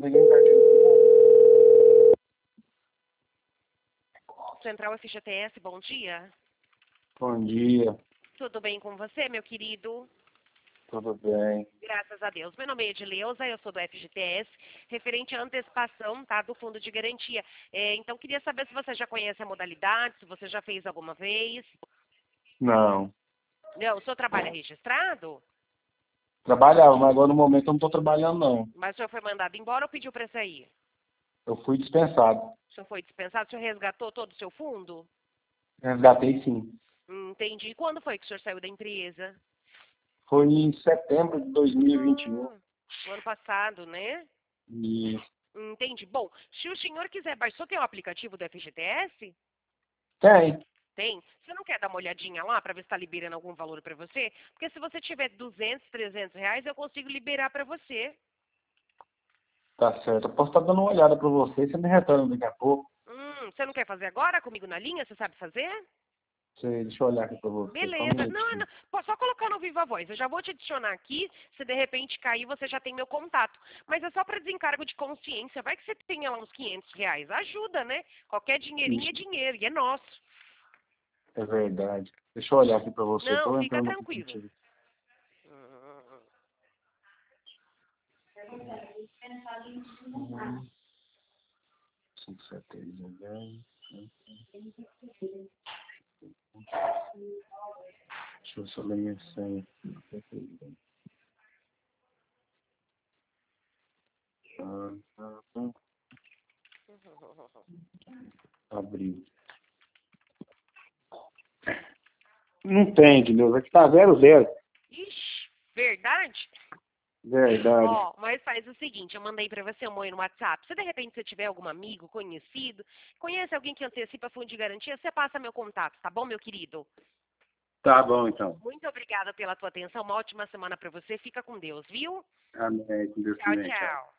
peguei um cartão. Central FGTS, bom dia. Bom dia, Tudo bem com você, meu querido? tudo bem? Graças a Deus. Meu nome é Edileuza, eu sou do FGTS, referente à antecipação, tá, do fundo de garantia. Então, queria saber se você já conhece a modalidade, se você já fez alguma vez. Não. Não, o senhor trabalha registrado? Trabalhava, mas agora no momento eu não estou trabalhando, não. Mas o senhor foi mandado embora ou pediu para sair? Eu fui dispensado. O senhor foi dispensado? O senhor resgatou todo o seu fundo? Resgatei sim. Entendi. E quando foi que o senhor saiu da empresa? Foi em setembro de 2021. No ano passado, né? E Entendi. Bom, se o senhor quiser baixar, o senhor tem o aplicativo do FGTS? tem. Tem. Você não quer dar uma olhadinha lá para ver se está liberando algum valor para você? Porque se você tiver 200, 300 reais, eu consigo liberar para você. Tá certo. Eu posso estar dando uma olhada para você e você me retorna daqui a pouco. Você não quer fazer agora comigo na linha? Você sabe fazer? Deixa eu olhar aqui para você, só um Beleza. Não, minutinho. não. Só colocar no Viva Voz. Eu já vou te adicionar aqui. Se de repente cair, você já tem meu contato. Mas é só para desencargo de consciência. Vai que você tenha lá uns 500 reais. Ajuda, né? Qualquer dinheirinho é Ixi, dinheiro e é nosso. é verdade. Deixa eu olhar aqui para você. Não, Estou fica entrando no tranquilo. aplicativo. 5, 7, 10. Deixa eu só ler minha senha. Abriu. Não tem, entendeu? Aqui tá 00. Ixi, verdade? Verdade. Ó, mas faz o seguinte, eu mandei pra você um oi no WhatsApp. Se de repente você tiver algum amigo, conhecido, conhece alguém que antecipa fundo de garantia, você passa meu contato, tá bom, meu querido? Tá bom, então. Muito obrigada pela tua atenção, uma ótima semana pra você. Fica com Deus, viu? Amém. Com Deus Tchau, também. Tchau. tchau.